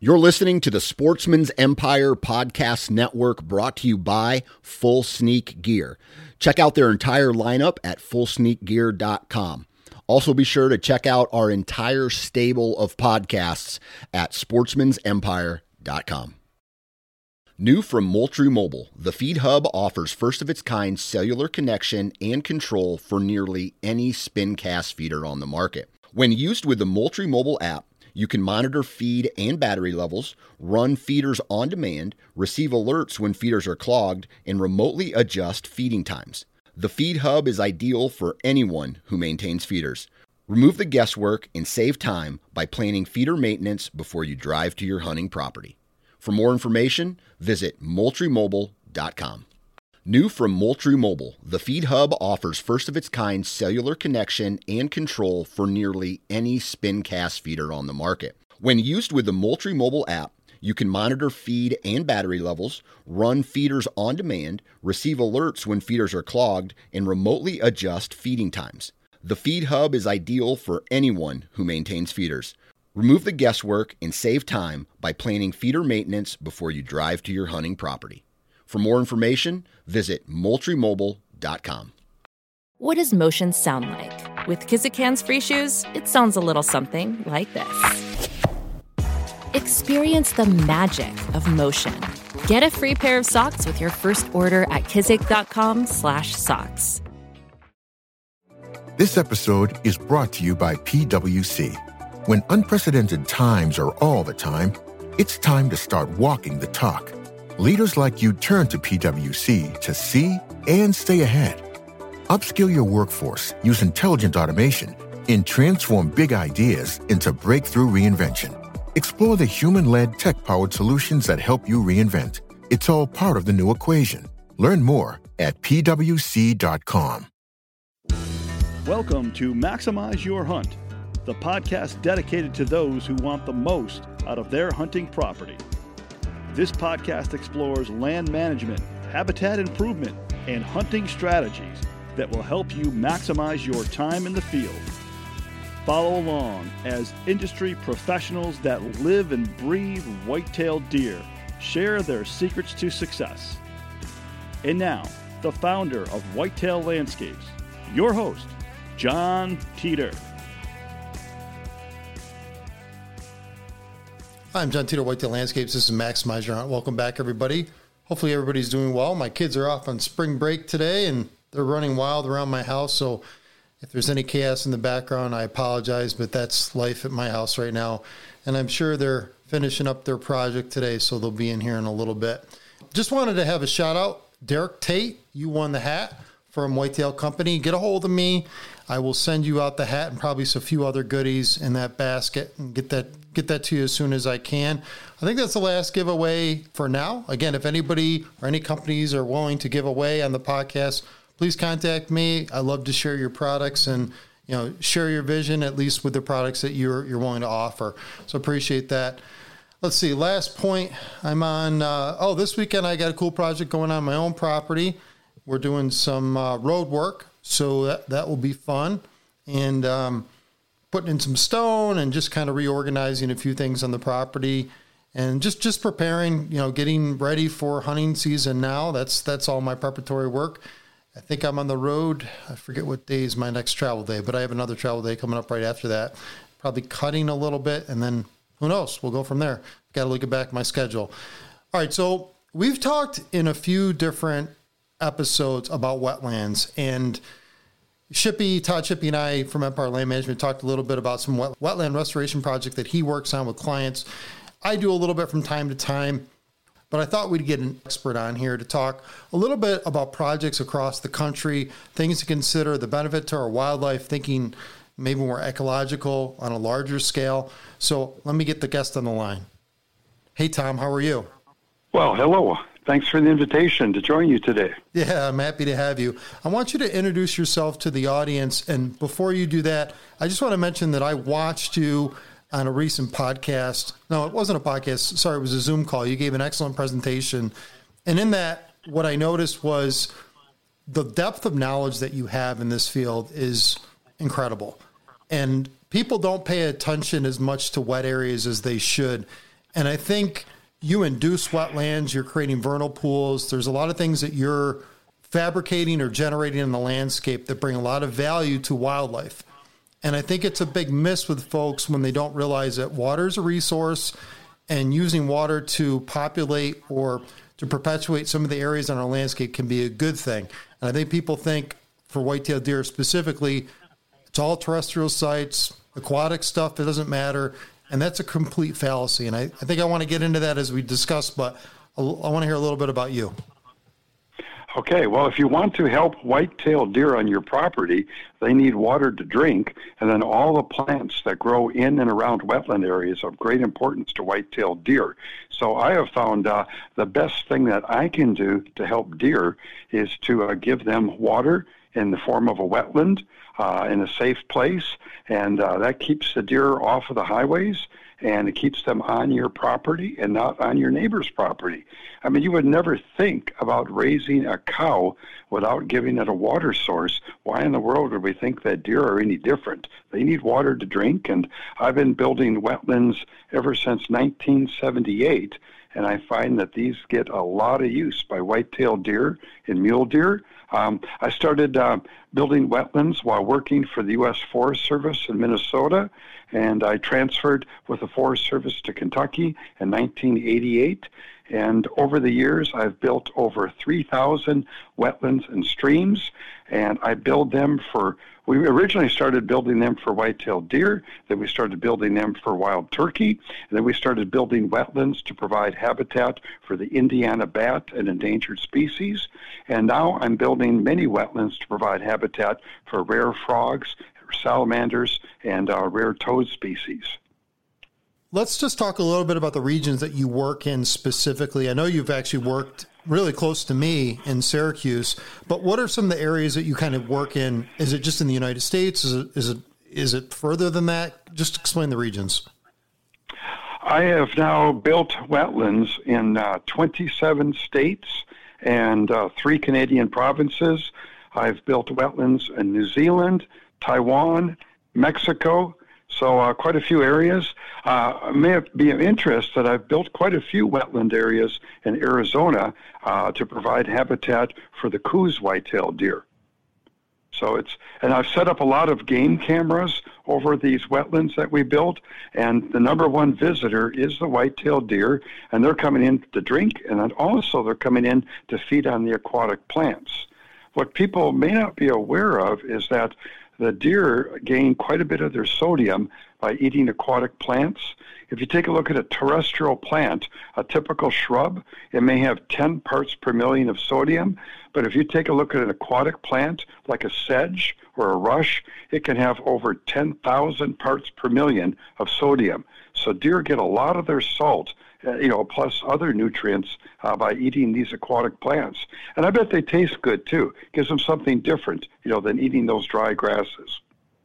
You're listening to the Sportsman's Empire Podcast Network, brought to you by Full Sneak Gear. Check out their entire lineup at fullsneakgear.com. Also be sure to check out our entire stable of podcasts at sportsmansempire.com. New from Moultrie Mobile, the Feed Hub offers first-of-its-kind cellular connection and control for nearly any spin cast feeder on the market. When used with the Moultrie Mobile app, you can monitor feed and battery levels, run feeders on demand, receive alerts when feeders are clogged, and remotely adjust feeding times. The Feed Hub is ideal for anyone who maintains feeders. Remove the guesswork and save time by planning feeder maintenance before you drive to your hunting property. For more information, visit MoultrieMobile.com. New from Moultrie Mobile, the Feed Hub offers first-of-its-kind cellular connection and control for nearly any spin cast feeder on the market. When used with the Moultrie Mobile app, you can monitor feed and battery levels, run feeders on demand, receive alerts when feeders are clogged, and remotely adjust feeding times. The Feed Hub is ideal for anyone who maintains feeders. Remove the guesswork and save time by planning feeder maintenance before you drive to your hunting property. For more information, visit MoultrieMobile.com. What does motion sound like? With Kizikans free shoes, it sounds a little something like this. Experience the magic of motion. Get a free pair of socks with your first order at kizik.com/socks. This episode is brought to you by PwC. When unprecedented times are all the time, it's time to start walking the talk. Leaders like you turn to PwC to see and stay ahead. Upskill your workforce, use intelligent automation, and transform big ideas into breakthrough reinvention. Explore the human-led, tech-powered solutions that help you reinvent. It's all part of the new equation. Learn more at pwc.com. Welcome to Maximize Your Hunt, the podcast dedicated to those who want the most out of their hunting property. This podcast explores land management, habitat improvement, and hunting strategies that will help you maximize your time in the field. Follow along as industry professionals that live and breathe white-tailed deer share their secrets to success. And now, the founder of Whitetail Landscapes, your host, John Teeter. Hi, I'm John Teeter, Whitetail Landscapes. This is Maximize Your Hunt. Welcome back, everybody. Hopefully everybody's doing well. My kids are off on spring break today, and they're running wild around my house, so if there's any chaos in the background, I apologize, but that's life at my house right now. And I'm sure they're finishing up their project today, so they'll be in here in a little bit. Just wanted to have a shout out. Derek Tate, you won the hat from Whitetail Company. Get a hold of me. I will send you out the hat and probably a few other goodies in that basket and get that to you as soon as I can. I think that's the last giveaway for now. Again, if anybody or any companies are willing to give away on the podcast, please contact me. I love to share your products and share your vision, at least with the products that you're willing to offer. So appreciate that. Let's see. Last point. I'm on. This weekend I got a cool project going on my own property. We're doing some road work, so that will be fun. And putting in some stone and just kind of reorganizing a few things on the property, and just preparing. Getting ready for hunting season now. That's all my preparatory work. I think I'm on the road. I forget what day is my next travel day, but I have another travel day coming up right after that. Probably cutting a little bit, and then who knows? We'll go from there. Got to look back at my schedule. All right, so we've talked in a few different episodes about wetlands, and Todd Shippey and I from Empire Land Management talked a little bit about some wetland restoration project that he works on with clients. I do a little bit from time to time, but I thought we'd get an expert on here to talk a little bit about projects across the country, things to consider, the benefit to our wildlife, thinking maybe more ecological on a larger scale. So let me get the guest on the line. Hey, Tom, how are you? Well, hello. Thanks for the invitation to join you today. Yeah, I'm happy to have you. I want you to introduce yourself to the audience. And before you do that, I just want to mention that I watched you on a recent podcast. No, it wasn't a podcast. Sorry, it was a Zoom call. You gave an excellent presentation. And in that, what I noticed was the depth of knowledge that you have in this field is incredible. And people don't pay attention as much to wet areas as they should. And I think you induce wetlands, you're creating vernal pools. There's a lot of things that you're fabricating or generating in the landscape that bring a lot of value to wildlife. And I think it's a big miss with folks when they don't realize that water is a resource, and using water to populate or to perpetuate some of the areas on our landscape can be a good thing. And I think people think, for white-tailed deer specifically, it's all terrestrial sites, aquatic stuff, it doesn't matter. And that's a complete fallacy. And I think I want to get into that as we discuss, but I want to hear a little bit about you. Okay, well, if you want to help white-tailed deer on your property, they need water to drink, and then all the plants that grow in and around wetland areas are of great importance to white-tailed deer. So I have found the best thing that I can do to help deer is to give them water in the form of a wetland in a safe place, and that keeps the deer off of the highways, and it keeps them on your property and not on your neighbor's property. I mean, you would never think about raising a cow without giving it a water source. Why in the world would we think that deer are any different? They need water to drink, and I've been building wetlands ever since 1978, and I find that these get a lot of use by white-tailed deer and mule deer. I started building wetlands while working for the U.S. Forest Service in Minnesota, and I transferred with the Forest Service to Kentucky in 1988. And over the years, I've built over 3,000 wetlands and streams, and I build them we originally started building them for white-tailed deer, then we started building them for wild turkey, and then we started building wetlands to provide habitat for the Indiana bat and endangered species. And now I'm building many wetlands to provide habitat for rare frogs, salamanders, and rare toad species. Let's just talk a little bit about the regions that you work in specifically. I know you've actually worked really close to me in Syracuse, but what are some of the areas that you kind of work in? Is it just in the United States? Is it further than that? Just explain the regions. I have now built wetlands in 27 states and 3 Canadian provinces. I've built wetlands in New Zealand, Taiwan, Mexico, so quite a few areas. It may be of interest that I've built quite a few wetland areas in Arizona to provide habitat for the Coues white-tailed deer. And I've set up a lot of game cameras over these wetlands that we built, and the number one visitor is the white-tailed deer, and they're coming in to drink, and then also they're coming in to feed on the aquatic plants. What people may not be aware of is that the deer gain quite a bit of their sodium by eating aquatic plants. If you take a look at a terrestrial plant, a typical shrub, it may have 10 parts per million of sodium. But if you take a look at an aquatic plant like a sedge or a rush, it can have over 10,000 parts per million of sodium. So deer get a lot of their salt, plus other nutrients by eating these aquatic plants. And I bet they taste good too. Gives them something different, than eating those dry grasses.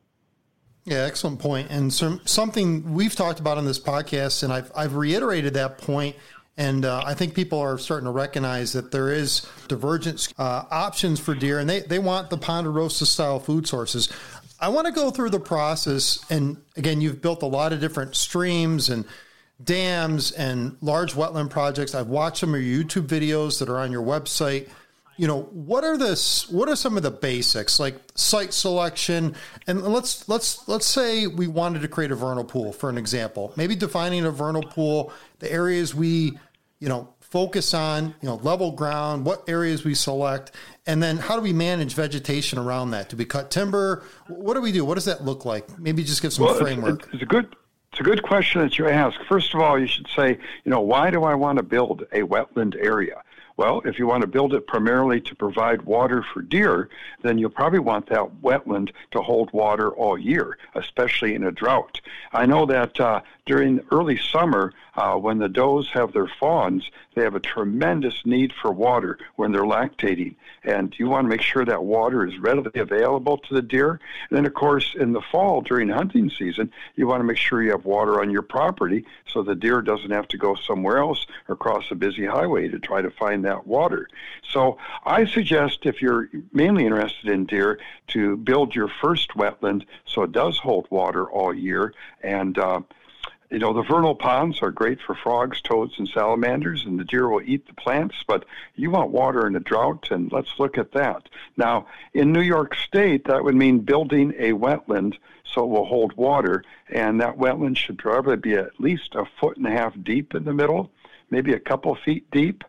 Yeah, excellent point. And something we've talked about on this podcast, and I've reiterated that point, and I think people are starting to recognize that there is divergent options for deer, and they want the Ponderosa-style food sources. I want to go through the process, and again, you've built a lot of different streams and dams and large wetland projects. I've watched some of your YouTube videos that are on your website. What are some of the basics, like site selection? And let's say we wanted to create a vernal pool, for an example. Maybe defining a vernal pool, the areas we, focus on, level ground, what areas we select, and then how do we manage vegetation around that? Do we cut timber? What do we do? What does that look like? Maybe just give some framework. It's a good question that you ask. First of all, you should say, why do I want to build a wetland area? Well, if you want to build it primarily to provide water for deer, then you'll probably want that wetland to hold water all year, especially in a drought. I know that during early summer, when the does have their fawns, they have a tremendous need for water when they're lactating. And you want to make sure that water is readily available to the deer. And then, of course, in the fall, during hunting season, you want to make sure you have water on your property so the deer doesn't have to go somewhere else or cross a busy highway to try to find that water. So I suggest, if you're mainly interested in deer, to build your first wetland so it does hold water all year. And The vernal ponds are great for frogs, toads, and salamanders, and the deer will eat the plants, but you want water in a drought, and let's look at that. Now, in New York State, that would mean building a wetland so it will hold water, and that wetland should probably be at least 1.5 feet deep in the middle, maybe a couple feet deep.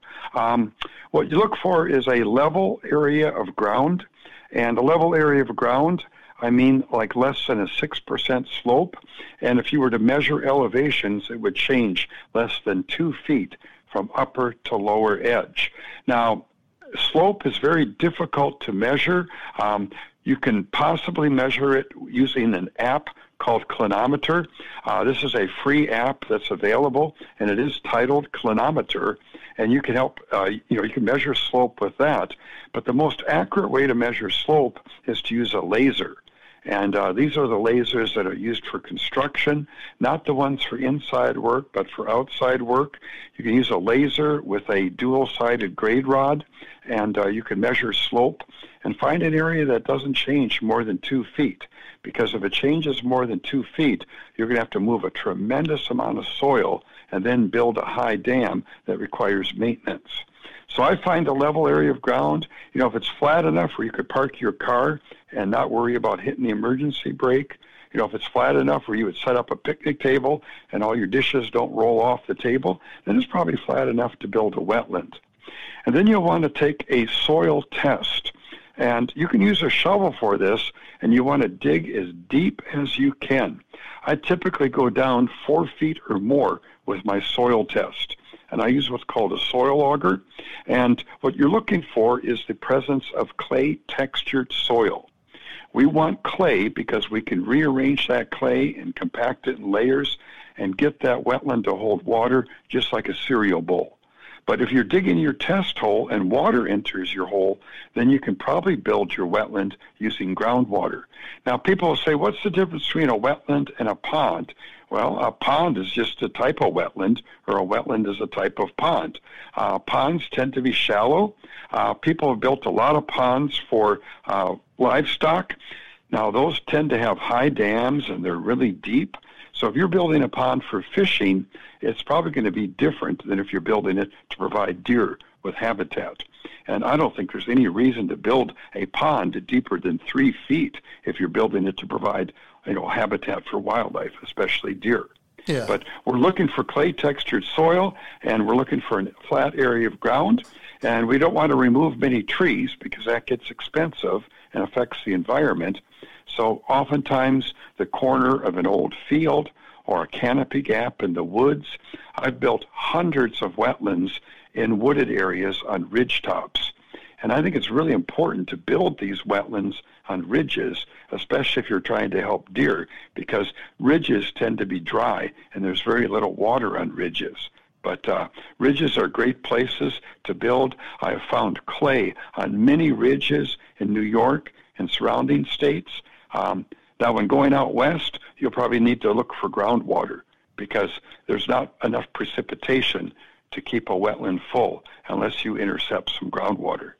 What you look for is a level area of ground, and a level area of ground, I mean like less than a 6% slope, and if you were to measure elevations, it would change less than 2 feet from upper to lower edge. Now, slope is very difficult to measure. You can possibly measure it using an app called Clinometer. This is a free app that's available, and it is titled Clinometer, and you can help, you can measure slope with that. But the most accurate way to measure slope is to use a laser. And these are the lasers that are used for construction, not the ones for inside work, but for outside work. You can use a laser with a dual-sided grade rod, and you can measure slope and find an area that doesn't change more than 2 feet. Because if it changes more than 2 feet, you're going to have to move a tremendous amount of soil and then build a high dam that requires maintenance. So I find a level area of ground, if it's flat enough where you could park your car and not worry about hitting the emergency brake, if it's flat enough where you would set up a picnic table and all your dishes don't roll off the table, then it's probably flat enough to build a wetland. And then you'll want to take a soil test. And you can use a shovel for this, and you want to dig as deep as you can. I typically go down 4 feet or more with my soil test. And I use what's called a soil auger. And what you're looking for is the presence of clay-textured soil. We want clay because we can rearrange that clay and compact it in layers and get that wetland to hold water just like a cereal bowl. But if you're digging your test hole and water enters your hole, then you can probably build your wetland using groundwater. Now, people will say, what's the difference between a wetland and a pond? Well, a pond is just a type of wetland, or a wetland is a type of pond. Ponds tend to be shallow. People have built a lot of ponds for livestock. Now, those tend to have high dams, and they're really deep. So if you're building a pond for fishing, it's probably going to be different than if you're building it to provide deer with habitat. And I don't think there's any reason to build a pond deeper than 3 feet if you're building it to provide habitat for wildlife, especially deer. Yeah. But we're looking for clay-textured soil, and we're looking for a flat area of ground, and we don't want to remove many trees because that gets expensive and affects the environment. So oftentimes the corner of an old field or a canopy gap in the woods, I've built hundreds of wetlands in wooded areas on ridge tops. And I think it's really important to build these wetlands on ridges, especially if you're trying to help deer, because ridges tend to be dry and there's very little water on ridges. But ridges are great places to build. I have found clay on many ridges in New York and surrounding states. Now, when going out west, you'll probably need to look for groundwater because there's not enough precipitation to keep a wetland full unless you intercept some groundwater.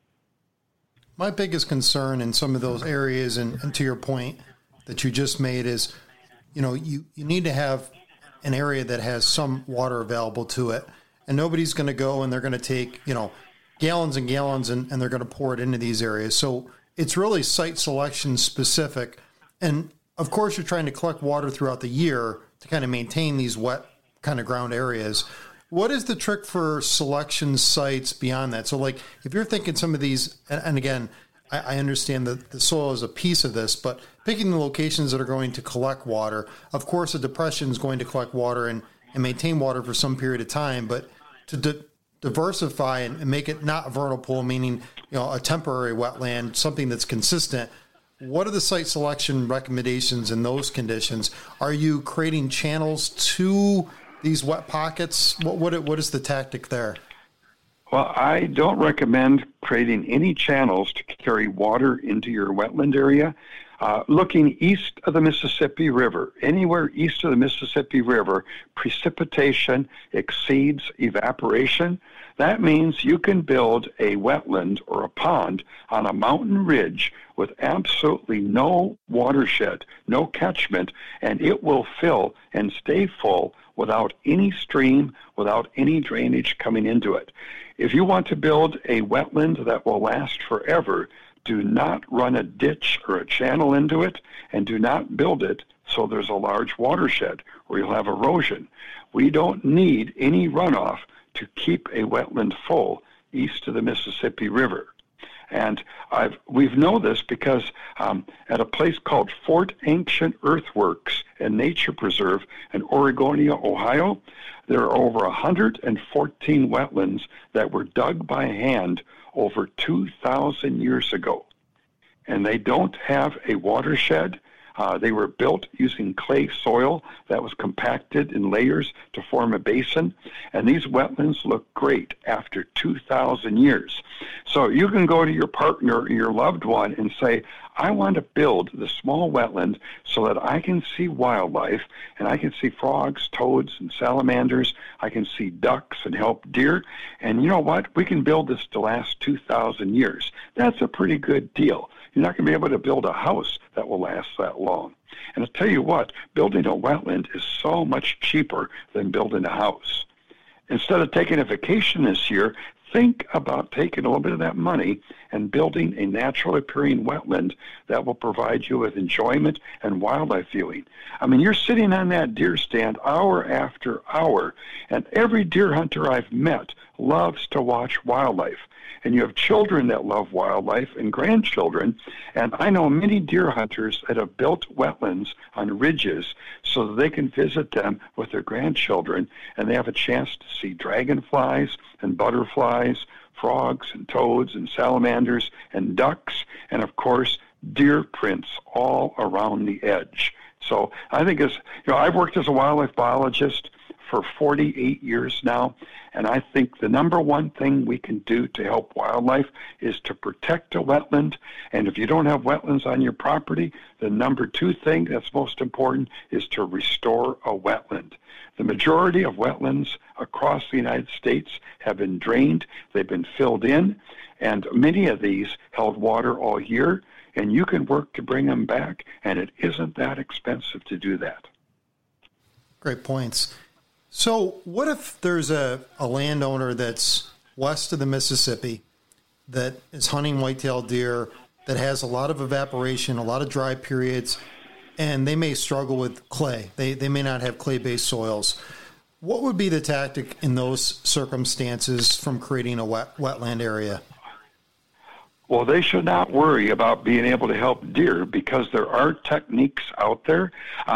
My biggest concern in some of those areas, and to your point that you just made, is, you need to have an area that has some water available to it, and nobody's going to go and they're going to take, gallons and gallons and they're going to pour it into these areas. So it's really site selection specific. And of course, you're trying to collect water throughout the year to kind of maintain these wet kind of ground areas. What is the trick for selection sites beyond that? So like if you're thinking some of these, and again, I understand that the soil is a piece of this, but picking the locations that are going to collect water, of course, a depression is going to collect water and maintain water for some period of time, but to diversify and make it not a vernal pool, meaning, a temporary wetland, something that's consistent. What are the site selection recommendations in those conditions? Are you creating channels to these wet pockets? What is the tactic there? Well, I don't recommend creating any channels to carry water into your wetland area. Looking east of the Mississippi River, anywhere east of the Mississippi River, precipitation exceeds evaporation. That means you can build a wetland or a pond on a mountain ridge with absolutely no watershed, no catchment, and it will fill and stay full without any stream, without any drainage coming into it. If you want to build a wetland that will last forever, do not run a ditch or a channel into it, and do not build it so there's a large watershed where you'll have erosion. We don't need any runoff to keep a wetland full east of the Mississippi River. And we've known this because at a place called Fort Ancient Earthworks and Nature Preserve in Oregonia, Ohio, there are over 114 wetlands that were dug by hand over 2,000 years ago. And they don't have a watershed. They were built using clay soil that was compacted in layers to form a basin. And these wetlands look great after 2,000 years. So you can go to your partner or your loved one and say, I want to build the small wetland so that I can see wildlife, and I can see frogs, toads, and salamanders. I can see ducks and help deer. And you know what? We can build this to last 2,000 years. That's a pretty good deal. You're not going to be able to build a house that will last that long. And I'll tell you what, building a wetland is so much cheaper than building a house. Instead of taking a vacation this year, think about taking a little bit of that money and building a natural appearing wetland that will provide you with enjoyment and wildlife viewing. I mean, you're sitting on that deer stand hour after hour, and every deer hunter I've met loves to watch wildlife. And you have children that love wildlife and grandchildren. And I know many deer hunters that have built wetlands on ridges so that they can visit them with their grandchildren, and they have a chance to see dragonflies and butterflies, frogs and toads and salamanders and ducks, and of course, deer prints all around the edge. So I think I've worked as a wildlife biologist for 48 years now, and I think the number one thing we can do to help wildlife is to protect a wetland. And if you don't have wetlands on your property, the number two thing that's most important is to restore a wetland. The majority of wetlands across the United States have been drained, they've been filled in, and many of these held water all year, and you can work to bring them back, and it isn't that expensive to do that. Great points. So what if there's a landowner that's west of the Mississippi that is hunting whitetail deer, that has a lot of evaporation, a lot of dry periods, and they may struggle with clay. They may not have clay-based soils. What would be the tactic in those circumstances from creating a wetland area? Well, they should not worry about being able to help deer because there are techniques out there.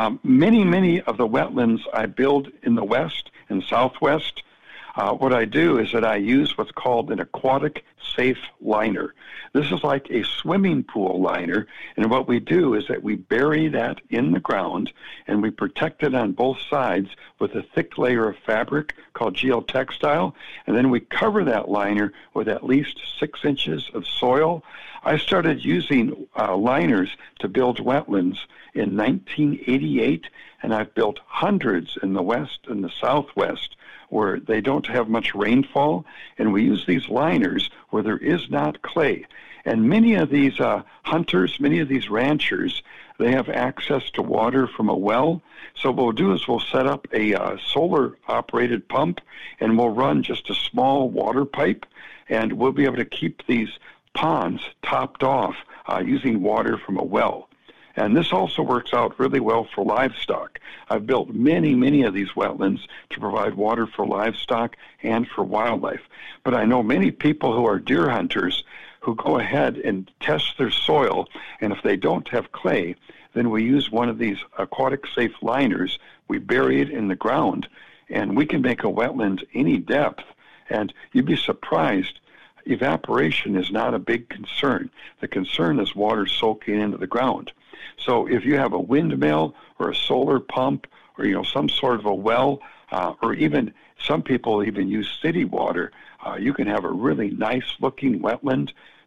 Many of the wetlands I build in the west and southwest, what I do is that I use what's called an aquatic safe liner. This is like a swimming pool liner, and what we do is that we bury that in the ground and we protect it on both sides with a thick layer of fabric called geotextile, and then we cover that liner with at least 6 inches of soil. I started using liners to build wetlands in 1988, and I've built hundreds in the west and the southwest where they don't have much rainfall, and we use these liners where there is not clay. And many of these hunters, many of these ranchers, they have access to water from a well. So what we'll do is we'll set up a solar-operated pump, and we'll run just a small water pipe, and we'll be able to keep these ponds topped off using water from a well. And this also works out really well for livestock. I've built many of these wetlands to provide water for livestock and for wildlife. But I know many people who are deer hunters who go ahead and test their soil, and if they don't have clay, then we use one of these aquatic safe liners. We bury it in the ground, and we can make a wetland any depth. And you'd be surprised, evaporation is not a big concern. The concern is water soaking into the ground. So if you have a windmill or a solar pump or, some sort of a well, or even some people even use city water, you can have a really nice looking wetland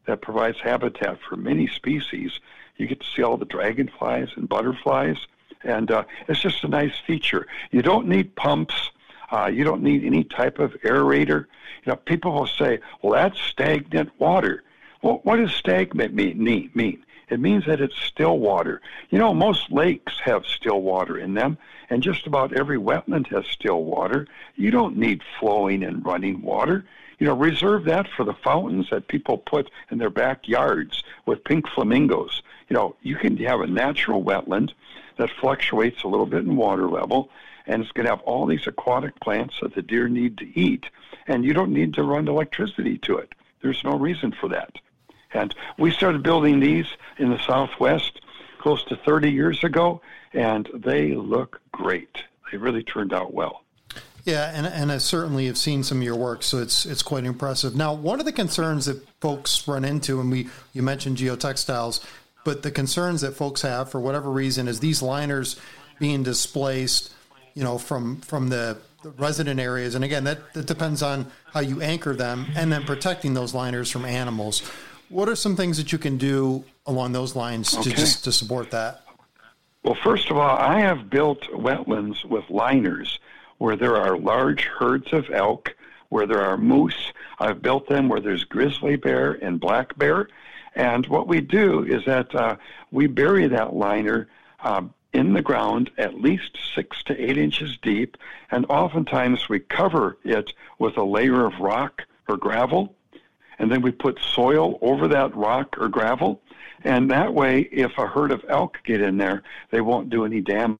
that provides habitat for many species. You get to see all the dragonflies and butterflies, and it's just a nice feature. You don't need pumps. You don't need any type of aerator. You know, people will say, well, that's stagnant water. Well, what does stagnant mean? It means that it's still water. You know, most lakes have still water in them, and just about every wetland has still water. You don't need flowing and running water. You know, reserve that for the fountains that people put in their backyards with pink flamingos. You know, you can have a natural wetland that fluctuates a little bit in water level, and it's going to have all these aquatic plants that the deer need to eat, and you don't need to run electricity to it. There's no reason for that. And we started building these in the Southwest close to 30 years ago, and they look great. They really turned out well. Yeah, and I certainly have seen some of your work, so it's quite impressive. Now, one of the concerns that folks run into, and you mentioned geotextiles, but the concerns that folks have for whatever reason is these liners being displaced, you know, from the resident areas. And again, that depends on how you anchor them, and then protecting those liners from animals. What are some things that you can do along those lines to support that? Well, first of all, I have built wetlands with liners where there are large herds of elk, where there are moose. I've built them where there's grizzly bear and black bear. And what we do is that we bury that liner in the ground at least 6 to 8 inches deep, and oftentimes we cover it with a layer of rock or gravel, and then we put soil over that rock or gravel, and that way, if a herd of elk get in there, they won't do any damage,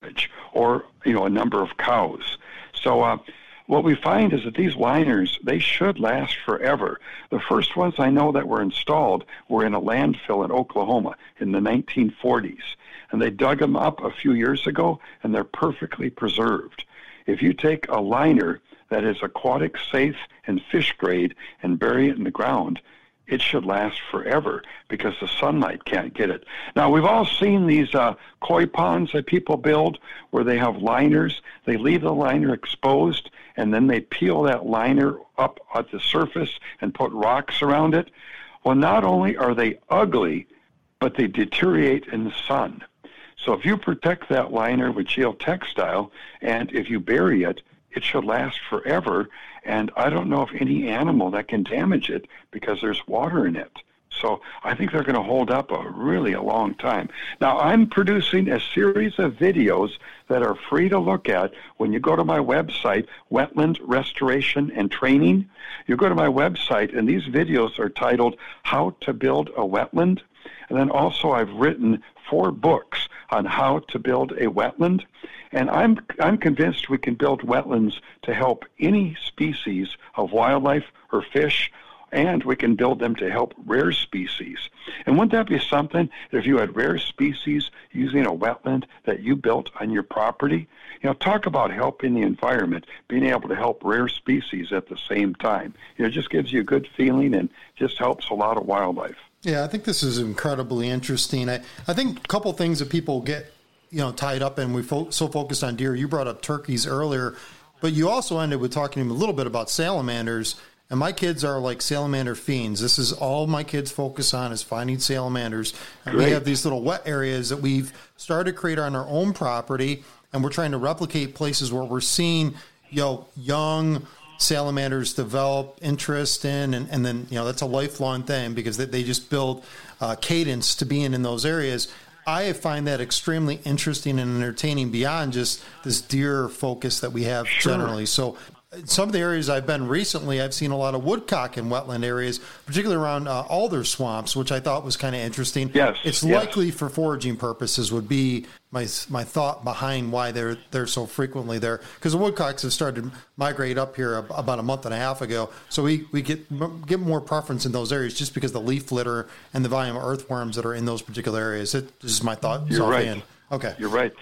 or, you know, a number of cows. So what we find is that these liners, they should last forever. The first ones I know that were installed were in a landfill in Oklahoma in the 1940s, and they dug them up a few years ago, and they're perfectly preserved. If you take a liner that is aquatic safe and fish grade and bury it in the ground, it should last forever because the sunlight can't get it. Now, we've all seen these koi ponds that people build where they have liners. They leave the liner exposed, and then they peel that liner up at the surface and put rocks around it. Well, not only are they ugly, but they deteriorate in the sun. So if you protect that liner with geotextile, and if you bury it, it should last forever, and I don't know of any animal that can damage it because there's water in it. So I think they're going to hold up a long time. Now, I'm producing a series of videos that are free to look at. When you go to my website, Wetland Restoration and Training, you go to my website, and these videos are titled How to Build a Wetland. And then also I've written 4 books on how to build a wetland. And I'm convinced we can build wetlands to help any species of wildlife or fish, and we can build them to help rare species. And wouldn't that be something if you had rare species using a wetland that you built on your property? You know, talk about helping the environment, being able to help rare species at the same time. You know, it just gives you a good feeling and just helps a lot of wildlife. Yeah, I think this is incredibly interesting. I think a couple things that people get, you know, tied up in. We so focused on deer. You brought up turkeys earlier, but you also ended with talking a little bit about salamanders. And my kids are like salamander fiends. This is all my kids focus on, is finding salamanders. And we have these little wet areas that we've started to create on our own property, and we're trying to replicate places where we're seeing, you know, young salamanders develop interest in, and then, you know, that's a lifelong thing because they just build cadence to being in those areas. I find that extremely interesting and entertaining beyond just this deer focus that we have generally. So some of the areas I've been recently, I've seen a lot of woodcock in wetland areas, particularly around alder swamps, which I thought was kind of interesting. Yes, it's likely for foraging purposes would be my thought behind why they're so frequently there. Because the woodcocks have started to migrate up here about a month and a half ago, so we get more preference in those areas just because the leaf litter and the volume of earthworms that are in those particular areas. This is my thought. You're right. Okay, you're right.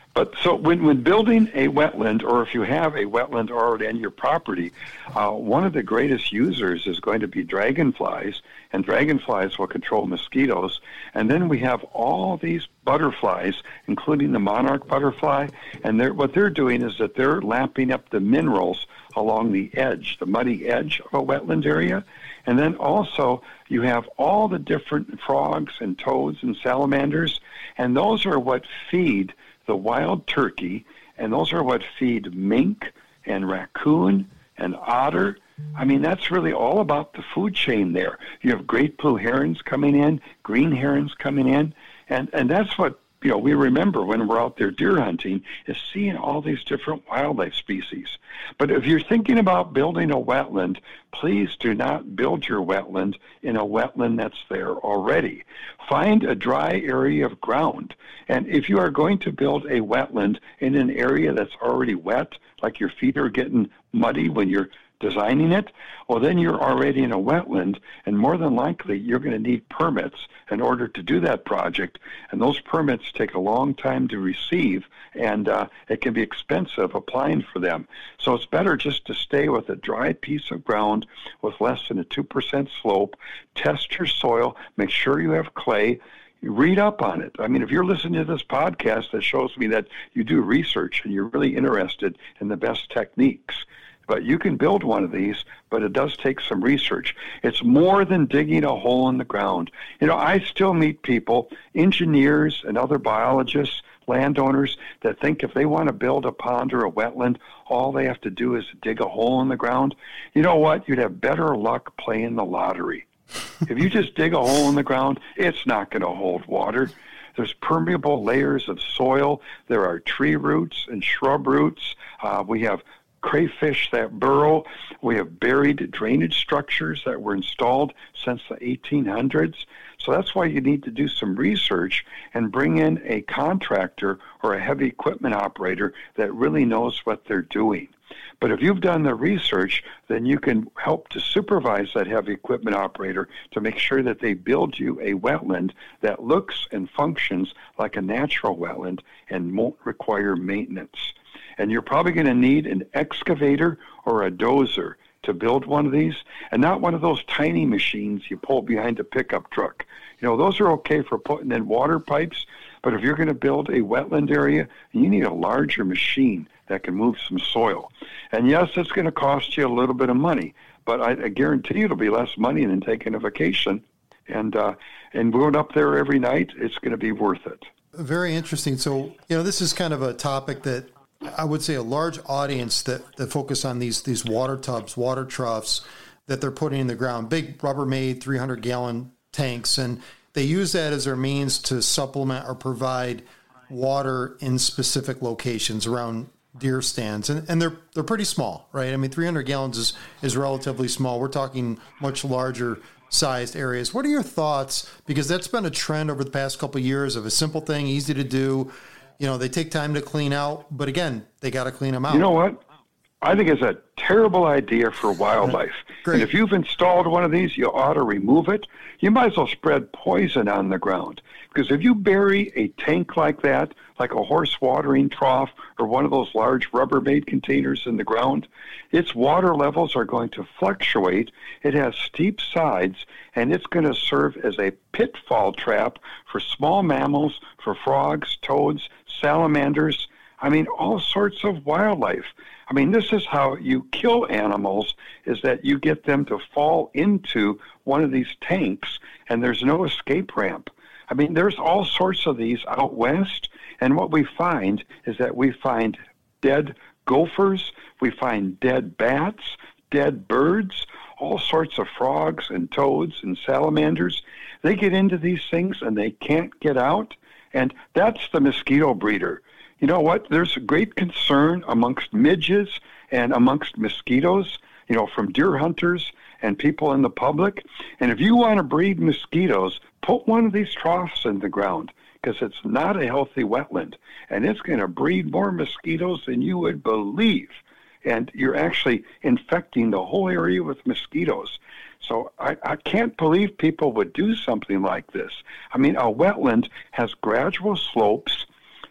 But so when building a wetland, or if you have a wetland already on your property, one of the greatest users is going to be dragonflies, and dragonflies will control mosquitoes. And then we have all these butterflies, including the monarch butterfly, and what they're doing is that they're lapping up the minerals along the edge, the muddy edge of a wetland area. And then also you have all the different frogs and toads and salamanders, and those are what feed the wild turkey, and those are what feed mink and raccoon and otter. I mean, that's really all about the food chain there. You have great blue herons coming in, green herons coming in, and that's what we remember when we're out there deer hunting, is seeing all these different wildlife species. But if you're thinking about building a wetland, please do not build your wetland in a wetland that's there already. Find a dry area of ground. And if you are going to build a wetland in an area that's already wet, like your feet are getting muddy when you're designing it, well, then you're already in a wetland, and more than likely you're going to need permits in order to do that project, and those permits take a long time to receive, and it can be expensive applying for them. So it's better just to stay with a dry piece of ground with less than a 2% slope. Test your soil, make sure you have clay. Read up on it. I mean, if you're listening to this podcast, that shows me that you do research and you're really interested in the best techniques. But you can build one of these, but it does take some research. It's more than digging a hole in the ground. I still meet people, engineers and other biologists, landowners, that think if they want to build a pond or a wetland, all they have to do is dig a hole in the ground. You know what? You'd have better luck playing the lottery. If you just dig a hole in the ground, it's not going to hold water. There's permeable layers of soil. There are tree roots and shrub roots. We have crayfish that burrow. We have buried drainage structures that were installed since the 1800s. So that's why you need to do some research and bring in a contractor or a heavy equipment operator that really knows what they're doing. But if you've done the research, then you can help to supervise that heavy equipment operator to make sure that they build you a wetland that looks and functions like a natural wetland and won't require maintenance. And you're probably going to need an excavator or a dozer to build one of these, and not one of those tiny machines you pull behind a pickup truck. Those are okay for putting in water pipes, but if you're going to build a wetland area, you need a larger machine that can move some soil. And yes, it's going to cost you a little bit of money, but I guarantee it'll be less money than taking a vacation. And going up there every night, it's going to be worth it. Very interesting. So, this is kind of a topic that I would say a large audience that focus on these water tubs, water troughs that they're putting in the ground, big Rubbermaid 300-gallon tanks, and they use that as their means to supplement or provide water in specific locations around deer stands, and they're pretty small, right? I mean, 300 gallons is relatively small. We're talking much larger sized areas. What are your thoughts? Because that's been a trend over the past couple of years of a simple thing, easy to do. They take time to clean out, but again, they got to clean them out. You know what? I think it's a terrible idea for wildlife. And if you've installed one of these, you ought to remove it. You might as well spread poison on the ground. Because if you bury a tank like that, like a horse watering trough or one of those large Rubbermaid containers in the ground, its water levels are going to fluctuate. It has steep sides, and it's going to serve as a pitfall trap for small mammals, for frogs, toads, salamanders, all sorts of wildlife. This is how you kill animals, is that you get them to fall into one of these tanks, and there's no escape ramp. There's all sorts of these out west, and what we find is that we find dead gophers, we find dead bats, dead birds, all sorts of frogs and toads and salamanders. They get into these things and they can't get out, and that's the mosquito breeder. You know what? There's a great concern amongst midges and amongst mosquitoes, from deer hunters and people in the public. And if you want to breed mosquitoes, put one of these troughs in the ground, because it's not a healthy wetland, and it's going to breed more mosquitoes than you would believe. And you're actually infecting the whole area with mosquitoes. So I can't believe people would do something like this. A wetland has gradual slopes.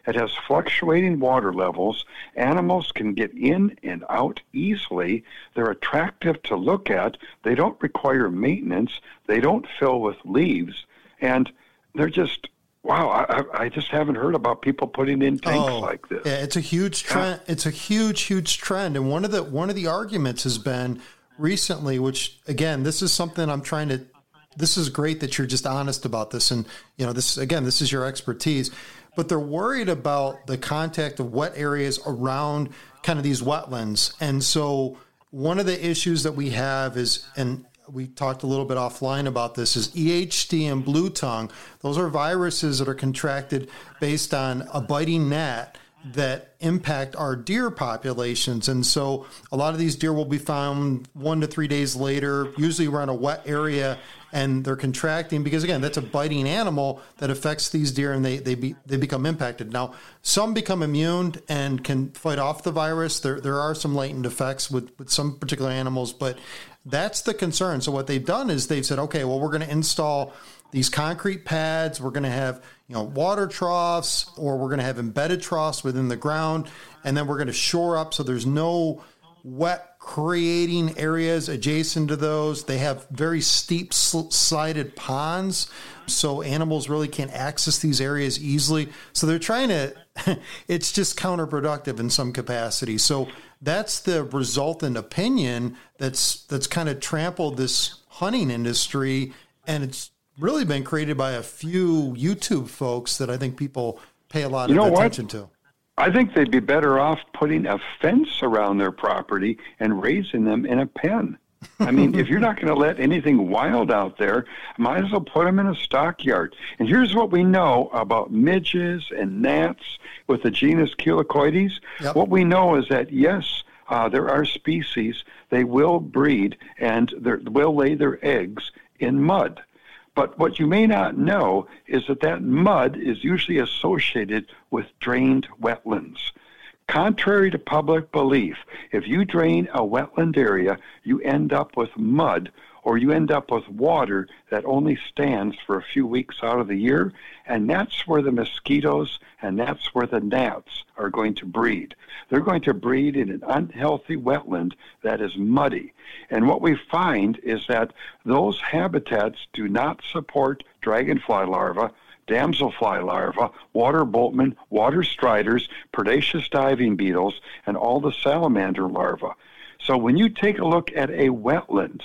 It has fluctuating water levels. Animals can get in and out easily. They're attractive to look at. They don't require maintenance. They don't fill with leaves. And they're just, wow, I just haven't heard about people putting in tanks like this. Yeah, it's a huge trend. It's a huge trend. And one of the arguments has been recently, which again, this is something I'm trying to, this is great that you're just honest about this. And, this is your expertise, but they're worried about the contact of wet areas around kind of these wetlands. And so one of the issues that we have is, and we talked a little bit offline about this, is EHD and blue tongue. Those are viruses that are contracted based on a biting gnat that impact our deer populations. And so a lot of these deer will be found 1 to 3 days later, usually around a wet area, and they're contracting because, again, that's a biting animal that affects these deer, and they become impacted. Now, some become immune and can fight off the virus. There are some latent effects with some particular animals, but that's the concern. So what they've done is they've said, okay, well, we're going to install these concrete pads. We're going to have, water troughs, or we're going to have embedded troughs within the ground. And then we're going to shore up so there's no wet creating areas adjacent to those. They have very steep sided ponds, so animals really can't access these areas easily. So they're trying to, it's just counterproductive in some capacity. So that's the resultant opinion that's kind of trampled this hunting industry. And it's really been created by a few YouTube folks that I think people pay a lot of attention to. I think they'd be better off putting a fence around their property and raising them in a pen. I mean, if you're not going to let anything wild out there, might as well put them in a stockyard. And here's what we know about midges and gnats with the genus Culicoides. Yep. What we know is that, yes, there are species, they will breed and they will lay their eggs in mud. But what you may not know is that mud is usually associated with drained wetlands. Contrary to public belief, if you drain a wetland area, you end up with mud, or you end up with water that only stands for a few weeks out of the year, and that's where the mosquitoes and that's where the gnats are going to breed. They're going to breed in an unhealthy wetland that is muddy. And what we find is that those habitats do not support dragonfly larvae, damselfly larvae, water boatmen, water striders, predaceous diving beetles, and all the salamander larvae. So when you take a look at a wetland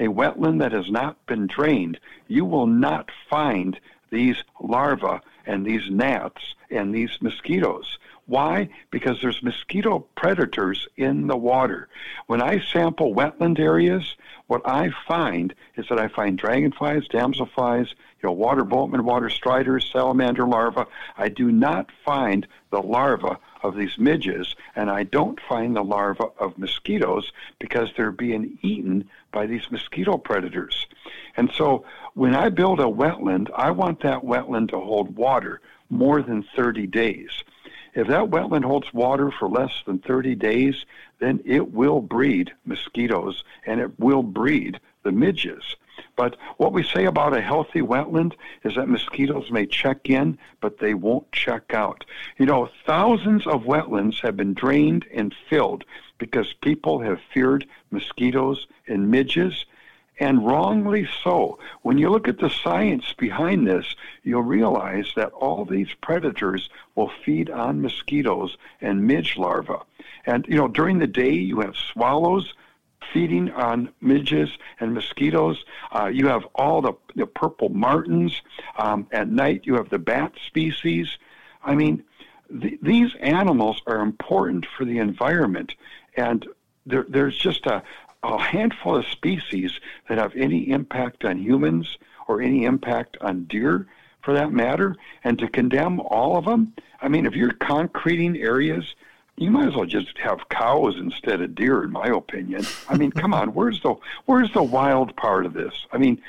that has not been drained, you will not find these larvae and these gnats and these mosquitoes. Why? Because there's mosquito predators in the water. When I sample wetland areas, what I find is that I find dragonflies, damselflies, water boatmen, water striders, salamander larvae. I do not find the larvae of these midges, and I don't find the larvae of mosquitoes because they're being eaten by these mosquito predators. And so when I build a wetland, I want that wetland to hold water more than 30 days. If that wetland holds water for less than 30 days, then it will breed mosquitoes and it will breed the midges. But what we say about a healthy wetland is that mosquitoes may check in, but they won't check out. Thousands of wetlands have been drained and filled because people have feared mosquitoes and midges, and wrongly so. When you look at the science behind this, you'll realize that all these predators will feed on mosquitoes and midge larvae. And, during the day, you have swallows feeding on midges and mosquitoes. You have all the purple martins. At night, you have the bat species. I mean, these animals are important for the environment, and there's just a handful of species that have any impact on humans or any impact on deer, for that matter. And to condemn all of them, I mean, if you're concreting areas, you might as well just have cows instead of deer, in my opinion. I mean, come on, where's the wild part of this? I mean,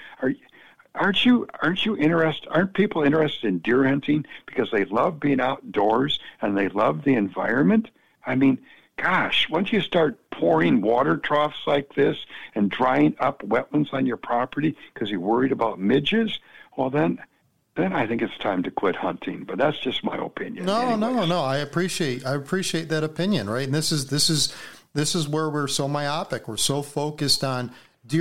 aren't you interested? Aren't people interested in deer hunting because they love being outdoors and they love the environment? I mean, gosh, once you start pouring water troughs like this and drying up wetlands on your property because you're worried about midges, well then, then I think it's time to quit hunting. But that's just my opinion. No. I appreciate that opinion, right? And this is where we're so myopic. We're so focused on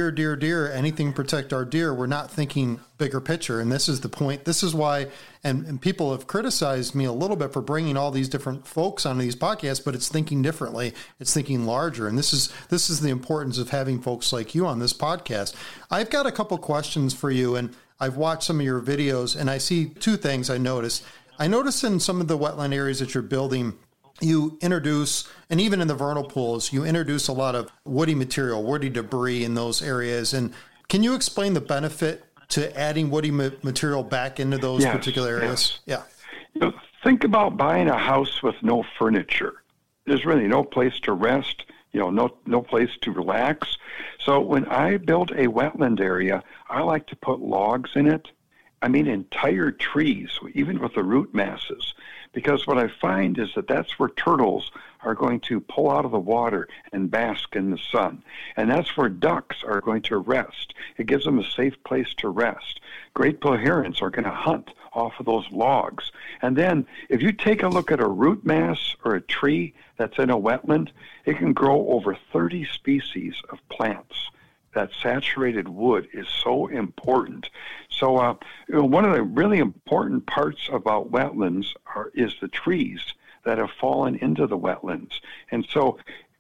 deer, anything protect our deer. We're not thinking bigger picture. And this is the point. This is why, and people have criticized me a little bit for bringing all these different folks on these podcasts, but it's thinking differently. It's thinking larger. And this is the importance of having folks like you on this podcast. I've got a couple questions for you, and I've watched some of your videos, and I see two things I noticed. I noticed in some of the wetland areas that you're building, you introduce, and even in the vernal pools, you introduce a lot of woody material, woody debris in those areas. And can you explain the benefit to adding woody material back into those particular areas? Yes. Yeah. Think about buying a house with no furniture. There's really no place to rest, no place to relax. So when I build a wetland area, I like to put logs in it. I mean, entire trees, even with the root masses. Because what I find is that that's where turtles are going to pull out of the water and bask in the sun. And that's where ducks are going to rest. It gives them a safe place to rest. Great blue herons are going to hunt off of those logs. And then if you take a look at a root mass or a tree that's in a wetland, it can grow over 30 species of plants. That saturated wood is so important. So one of the really important parts about wetlands is the trees that have fallen into the wetlands. And so,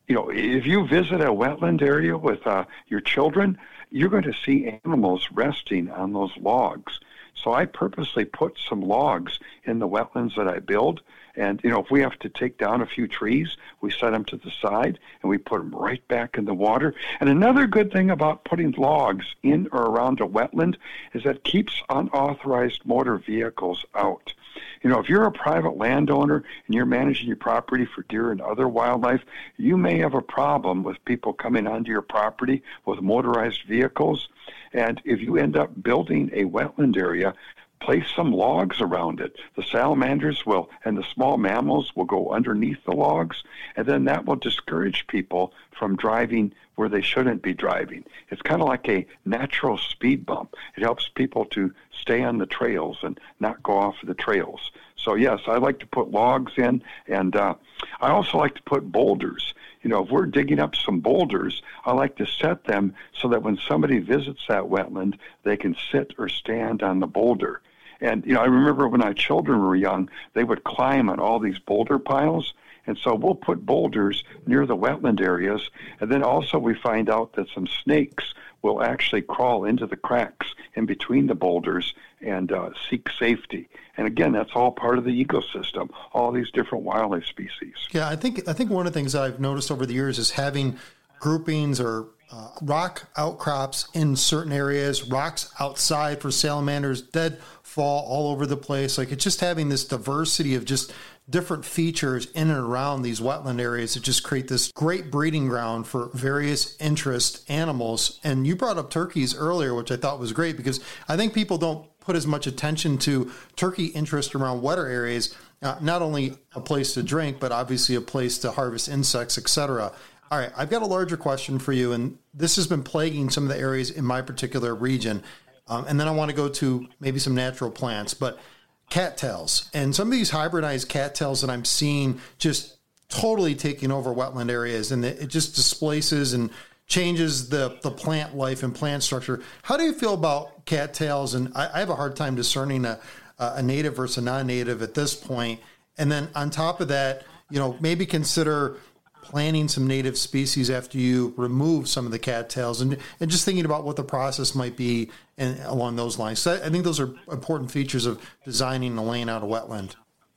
if you visit a wetland area with your children, you're going to see animals resting on those logs. So I purposely put some logs in the wetlands that I build. And, if we have to take down a few trees, we set them to the side and we put them right back in the water. And another good thing about putting logs in or around a wetland is that it keeps unauthorized motor vehicles out. If you're a private landowner and you're managing your property for deer and other wildlife, you may have a problem with people coming onto your property with motorized vehicles. And if you end up building a wetland area, place some logs around it. The salamanders and the small mammals will go underneath the logs, and then that will discourage people from driving where they shouldn't be driving. It's kind of like a natural speed bump. It helps people to stay on the trails and not go off the trails. So yes, I like to put logs in, and I also like to put boulders. If we're digging up some boulders, I like to set them so that when somebody visits that wetland, they can sit or stand on the boulder. And, I remember when our children were young, they would climb on all these boulder piles. And so we'll put boulders near the wetland areas. And then also we find out that some snakes will actually crawl into the cracks in between the boulders and seek safety. And again, that's all part of the ecosystem, all these different wildlife species. Yeah, I think one of the things that I've noticed over the years is having groupings or rock outcrops in certain areas, rocks outside for salamanders, deadfall all over the place. Like, it's just having this diversity of just different features in and around these wetland areas that just create this great breeding ground for various interest animals. And you brought up turkeys earlier, which I thought was great, because I think people don't put as much attention to turkey interest around wetter areas, not only a place to drink, but obviously a place to harvest insects, etc. All right, I've got a larger question for you, and this has been plaguing some of the areas in my particular region. And then I want to go to maybe some natural plants, but cattails. And some of these hybridized cattails that I'm seeing just totally taking over wetland areas, and it just displaces and changes the plant life and plant structure. How do you feel about cattails? And I have a hard time discerning a native versus a non-native at this point. And then on top of that, maybe consider planting some native species after you remove some of the cattails, and just thinking about what the process might be along those lines. So I think those are important features of designing and laying out a wetland.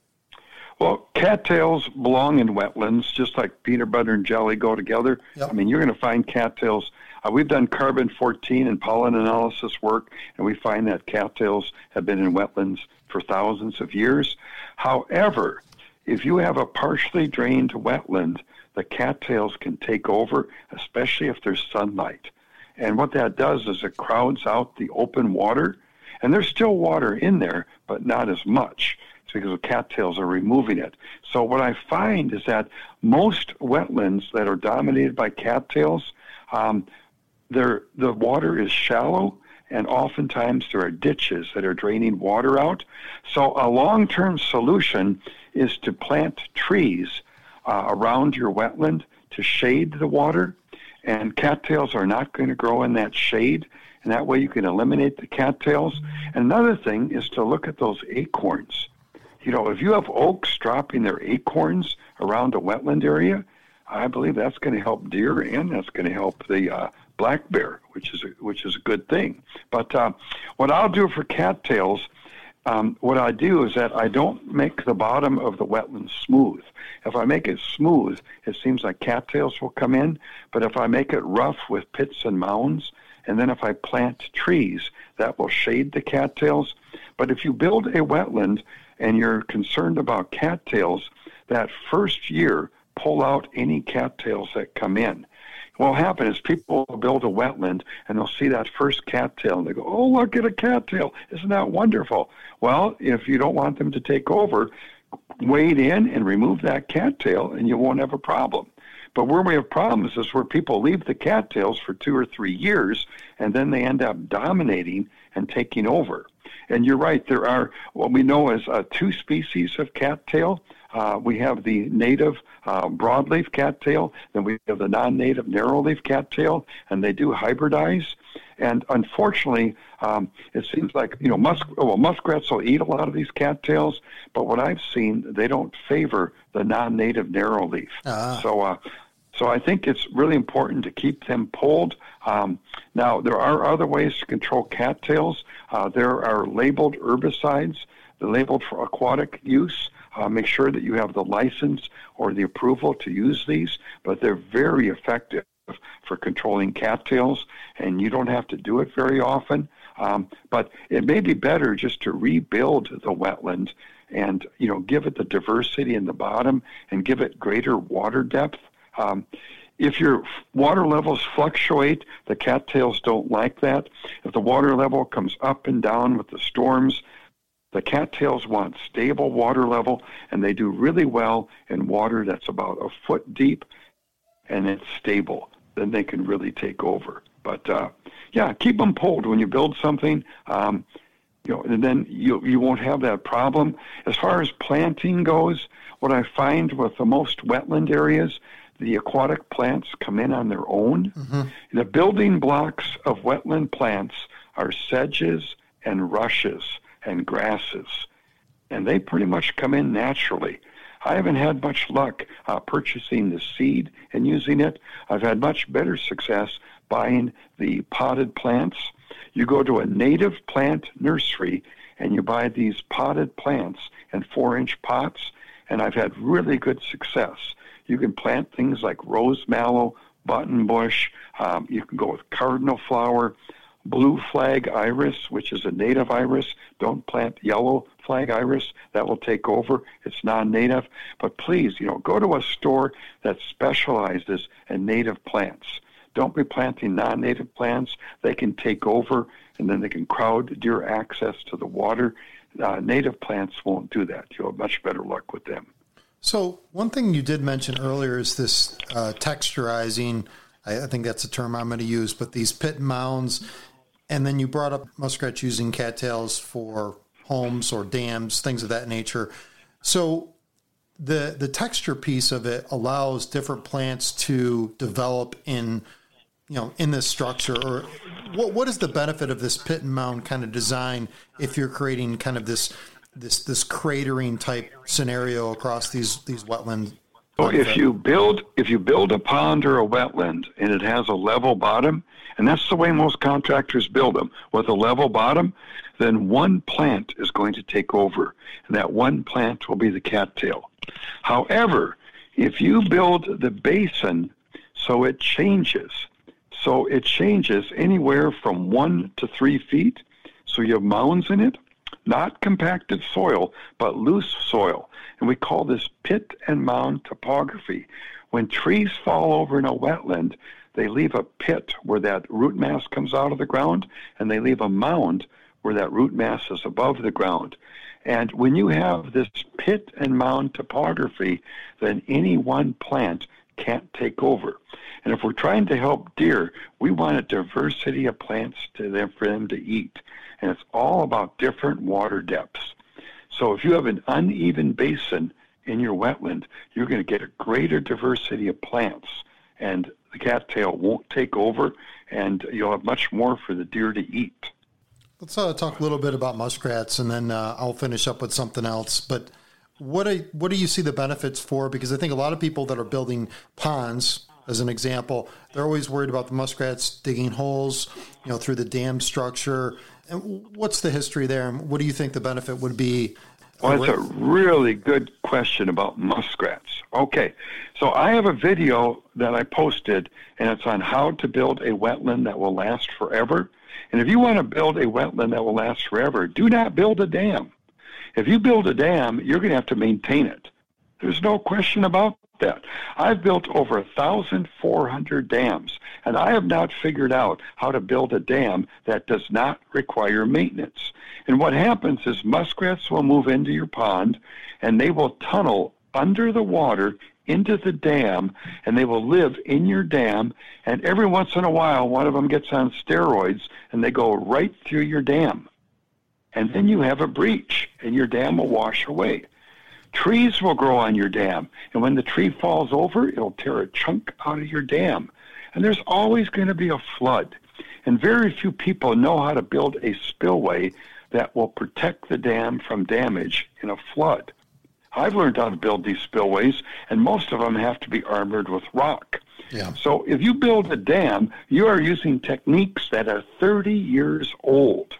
Well, cattails belong in wetlands, just like peanut butter and jelly go together. Yep. I mean, you're going to find cattails. We've done carbon-14 and pollen analysis work, and we find that cattails have been in wetlands for thousands of years. However, if you have a partially drained wetland, the cattails can take over, especially if there's sunlight. And what that does is it crowds out the open water, and there's still water in there, but not as much. It's because the cattails are removing it. So what I find is that most wetlands that are dominated by cattails, the water is shallow, and oftentimes there are ditches that are draining water out. So a long-term solution is to plant trees around your wetland to shade the water, and cattails are not going to grow in that shade, and that way you can eliminate the cattails. And another thing is to look at those acorns. If you have oaks dropping their acorns around a wetland area, I believe that's going to help deer, and that's going to help the black bear, which is a good thing. But what I'll do for cattails, what I do is that I don't make the bottom of the wetland smooth. If I make it smooth, it seems like cattails will come in. But if I make it rough with pits and mounds, and then if I plant trees, that will shade the cattails. But if you build a wetland and you're concerned about cattails, that first year, pull out any cattails that come in. What will happen is people will build a wetland and they'll see that first cattail and they go, oh, look at a cattail. Isn't that wonderful? Well, if you don't want them to take over, wade in and remove that cattail and you won't have a problem. But where we have problems is where people leave the cattails for 2 or 3 years and then they end up dominating and taking over. And you're right, there are what we know as 2 species of cattail. We have the native broadleaf cattail, then we have the non-native narrowleaf cattail, and they do hybridize. And unfortunately, it seems like, muskrats will eat a lot of these cattails, but what I've seen, they don't favor the non-native narrowleaf. So I think it's really important to keep them pulled. Now, there are other ways to control cattails. There are labeled herbicides. They're labeled for aquatic use. Make sure that you have the license or the approval to use these, but they're very effective for controlling cattails, and you don't have to do it very often. But it may be better just to rebuild the wetland and, give it the diversity in the bottom and give it greater water depth. If your water levels fluctuate, the cattails don't like that. If the water level comes up and down with the storms, the cattails want stable water level, and they do really well in water that's about a foot deep and it's stable. Then they can really take over. But, keep them pulled when you build something, and then you won't have that problem. As far as planting goes, what I find with the most wetland areas, the aquatic plants come in on their own. Mm-hmm. The building blocks of wetland plants are sedges and rushes and grasses, and they pretty much come in naturally. I haven't had much luck purchasing the seed and using it. I've had much better success buying the potted plants. You go to a native plant nursery and you buy these potted plants in 4-inch pots, and I've had really good success. You can plant things like rose mallow, buttonbush. You can go with cardinal flower, blue flag iris, which is a native iris. Don't plant yellow flag iris. That will take over. It's non-native. But please, go to a store that specializes in native plants. Don't be planting non-native plants. They can take over, and then they can crowd deer access to the water. Native plants won't do that. You'll have much better luck with them. So one thing you did mention earlier is this texturizing. I think that's a term I'm going to use, but these pit mounds. And then you brought up muskrats using cattails for homes or dams, things of that nature. So the texture piece of it allows different plants to develop in this structure. Or what is the benefit of this pit and mound kind of design if you're creating kind of this cratering type scenario across these wetlands? So if you build a pond or a wetland and it has a level bottom, and that's the way most contractors build them, with a level bottom, then one plant is going to take over, and that one plant will be the cattail. However, if you build the basin so it changes anywhere from 1 to 3 feet, so you have mounds in it, not compacted soil, but loose soil. And we call this pit and mound topography. When trees fall over in a wetland, they leave a pit where that root mass comes out of the ground, and they leave a mound where that root mass is above the ground. And when you have this pit and mound topography, then any one plant can't take over. And if we're trying to help deer, we want a diversity of plants for them to eat. And it's all about different water depths. So if you have an uneven basin in your wetland, you're going to get a greater diversity of plants, and the cattail won't take over, and you'll have much more for the deer to eat. Let's talk a little bit about muskrats, and then I'll finish up with something else. But what do you see the benefits for? Because I think a lot of people that are building ponds, as an example, they're always worried about the muskrats digging holes, through the dam structure. And what's the history there? And what do you think the benefit would be? Well, that's a really good question about muskrats. Okay, so I have a video that I posted, and it's on how to build a wetland that will last forever. And if you want to build a wetland that will last forever, do not build a dam. If you build a dam, you're going to have to maintain it. There's no question about that. I've built over 1,400 dams, and I have not figured out how to build a dam that does not require maintenance. And what happens is muskrats will move into your pond, and they will tunnel under the water into the dam, and they will live in your dam, and every once in a while, one of them gets on steroids, and they go right through your dam. And then you have a breach, and your dam will wash away. Trees will grow on your dam, and when the tree falls over, it'll tear a chunk out of your dam. And there's always going to be a flood. And very few people know how to build a spillway that will protect the dam from damage in a flood. I've learned how to build these spillways, and most of them have to be armored with rock. Yeah. So if you build a dam, you are using techniques that are 30 years old.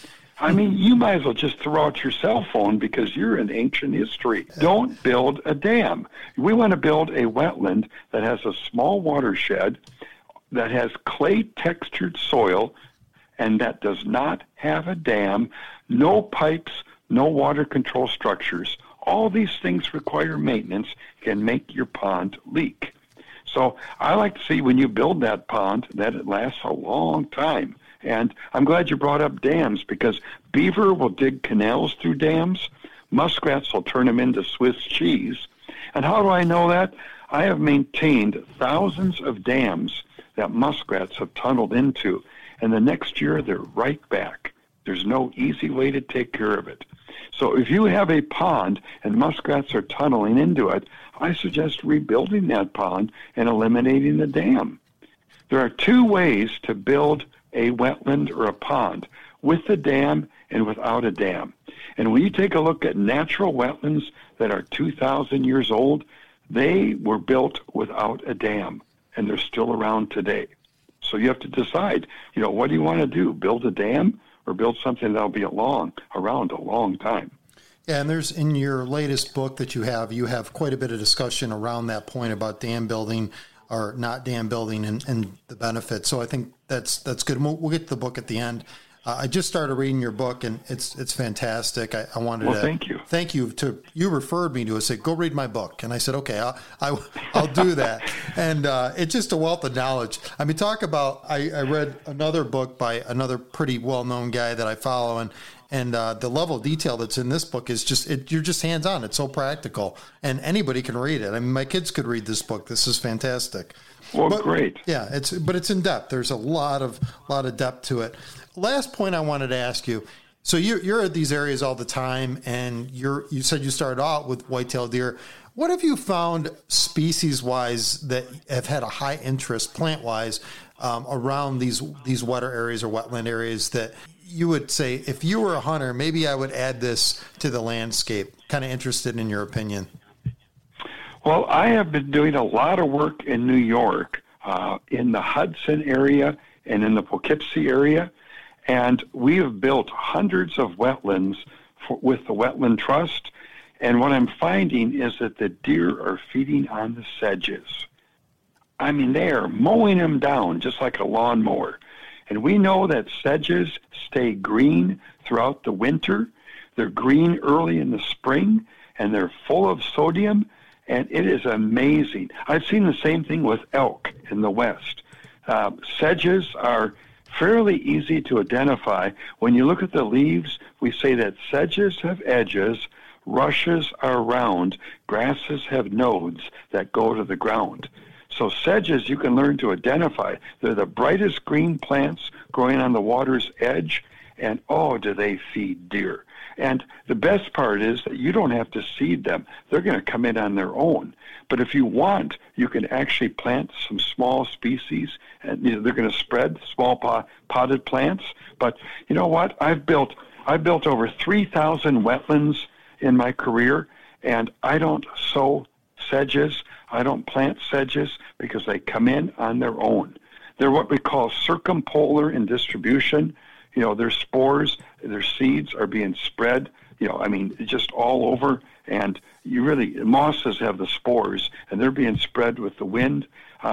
I mean, you might as well just throw out your cell phone because you're in ancient history. Don't build a dam. We want to build a wetland that has a small watershed, that has clay-textured soil, and that does not have a dam, no pipes, no water control structures. All these things require maintenance, can make your pond leak. So I like to see when you build that pond that it lasts a long time. And I'm glad you brought up dams, because beaver will dig canals through dams. Muskrats will turn them into Swiss cheese. And how do I know that? I have maintained thousands of dams that muskrats have tunneled into, and the next year they're right back. There's no easy way to take care of it. So if you have a pond and muskrats are tunneling into it, I suggest rebuilding that pond and eliminating the dam. There are two ways to build a wetland or a pond, with a dam and without a dam. And when you take a look at natural wetlands that are 2,000 years old, they were built without a dam, and they're still around today. So you have to decide, what do you want to do? Build a dam or build something that'll be around a long time? Yeah, and there's, in your latest book that you have quite a bit of discussion around that point about dam building or not dam building and the benefits. So I think that's good. And we'll get to the book at the end. I just started reading your book, and it's fantastic. I wanted to thank you. You referred me to it, said, go read my book. And I said, okay, I'll do that. And it's just a wealth of knowledge. I mean, talk about, I read another book by another pretty well-known guy that I follow, and the level of detail that's in this book is you're just hands-on. It's so practical, and anybody can read it. I mean, my kids could read this book. This is fantastic. Well, great. Yeah, it's in depth. There's a lot of depth to it. Last point I wanted to ask you. So you're at these areas all the time, and you said you started out with white-tailed deer. What have you found species-wise that have had a high interest plant-wise around these wetter areas or wetland areas that you would say, if you were a hunter, maybe I would add this to the landscape? Kind of interested in your opinion. Well, I have been doing a lot of work in New York, in the Hudson area and in the Poughkeepsie area, and we have built hundreds of wetlands with the Wetland Trust, and what I'm finding is that the deer are feeding on the sedges. I mean, they are mowing them down just like a lawnmower. And we know that sedges stay green throughout the winter. They're green early in the spring, and they're full of sodium, and it is amazing. I've seen the same thing with elk in the West. Sedges are fairly easy to identify. When you look at the leaves, we say that sedges have edges, rushes are round, grasses have nodes that go to the ground. So sedges you can learn to identify. They're the brightest green plants growing on the water's edge, and oh, do they feed deer. And the best part is that you don't have to seed them. They're going to come in on their own. But if you want, you can actually plant some small species, and they're going to spread small potted plants. But you know what? I've built over 3,000 wetlands in my career, and I don't sow sedges. I don't plant sedges because they come in on their own. They're what we call circumpolar in distribution. Their spores, their seeds are being spread, just all over. And mosses have the spores, and they're being spread with the wind.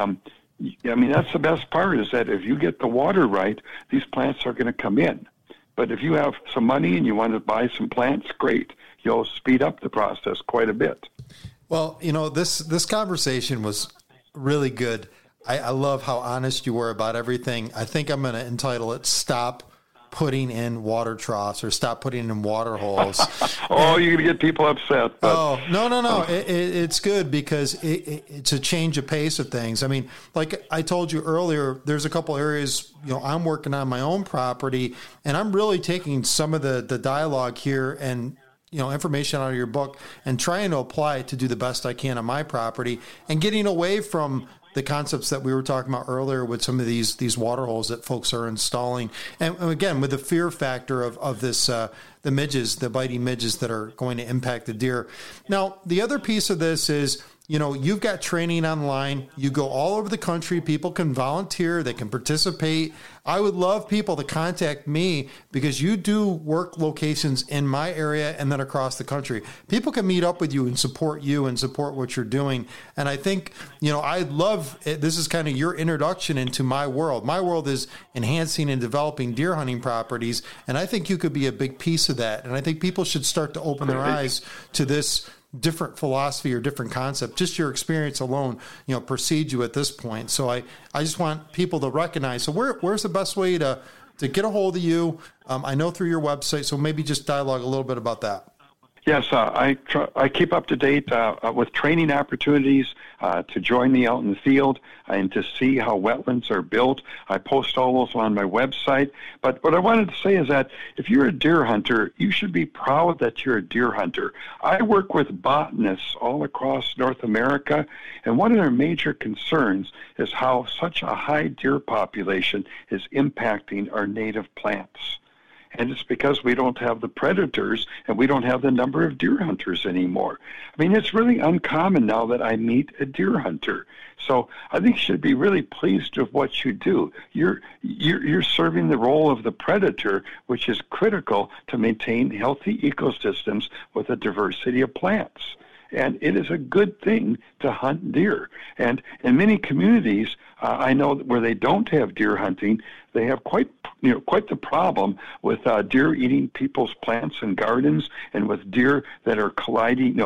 That's the best part, is that if you get the water right, these plants are going to come in. But if you have some money and you want to buy some plants, great. You'll speed up the process quite a bit. Well, this conversation was really good. I love how honest you were about everything. I think I'm going to entitle it "Stop Putting in Water Troughs" or "Stop Putting in Water Holes." You're going to get people upset. But, no. It's good because it's a change of pace of things. I mean, like I told you earlier, there's a couple areas, I'm working on my own property, and I'm really taking some of the dialogue here and information out of your book and trying to apply it to do the best I can on my property, and getting away from the concepts that we were talking about earlier with some of these water holes that folks are installing. And again, with the fear factor of this, the midges, the biting midges that are going to impact the deer. Now, the other piece of this is, you've got training online. You go all over the country. People can volunteer. They can participate. I would love people to contact me because you do work locations in my area and then across the country. People can meet up with you and support what you're doing. And I think, I'd love it. This is kind of your introduction into my world. My world is enhancing and developing deer hunting properties. And I think you could be a big piece of that. And I think people should start to open their eyes to this different philosophy or different concept. Just your experience alone, precedes you at this point. So I just want people to recognize. So where's the best way to get a hold of you? I know through your website, so maybe just dialogue a little bit about that. Yes, I keep up to date with training opportunities to join me out in the field and to see how wetlands are built. I post all those on my website. But what I wanted to say is that if you're a deer hunter, you should be proud that you're a deer hunter. I work with botanists all across North America, and one of their major concerns is how such a high deer population is impacting our native plants. And it's because we don't have the predators and we don't have the number of deer hunters anymore. I mean, it's really uncommon now that I meet a deer hunter. So I think you should be really pleased with what you do. You're serving the role of the predator, which is critical to maintain healthy ecosystems with a diversity of plants. And it is a good thing to hunt deer. And in many communities, I know that where they don't have deer hunting, they have quite the problem with deer eating people's plants and gardens, and with deer that are colliding.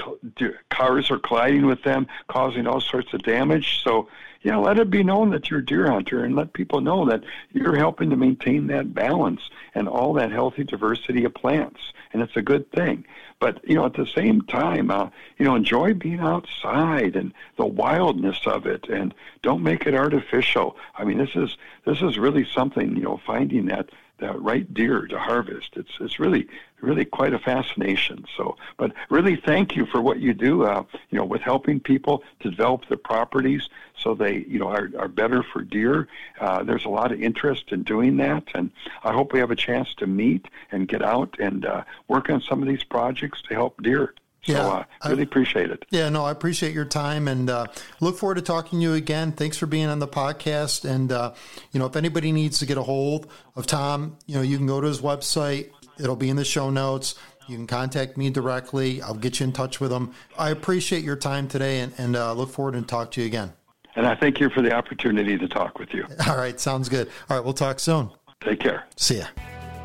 Cars are colliding with them, causing all sorts of damage. So, let it be known that you're a deer hunter, and let people know that you're helping to maintain that balance and all that healthy diversity of plants. And it's a good thing. But, at the same time, enjoy being outside and the wildness of it, and don't make it artificial. I mean, this is really something, finding that right deer to harvest. It's really quite a fascination. So, but really thank you for what you do, with helping people to develop their properties so they, are better for deer. There's a lot of interest in doing that, and I hope we have a chance to meet and get out and work on some of these projects to help deer. So I really appreciate it. Yeah, no, I appreciate your time, and look forward to talking to you again. Thanks for being on the podcast. And, if anybody needs to get a hold of Tom, you can go to his website. It'll be in the show notes. You can contact me directly. I'll get you in touch with him. I appreciate your time today, and look forward to talk to you again. And I thank you for the opportunity to talk with you. All right, sounds good. All right, we'll talk soon. Take care. See ya.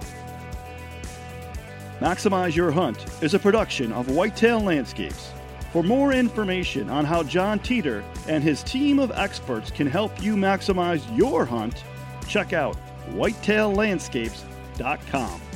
Maximize Your Hunt is a production of Whitetail Landscapes. For more information on how John Teeter and his team of experts can help you maximize your hunt, check out whitetaillandscapes.com.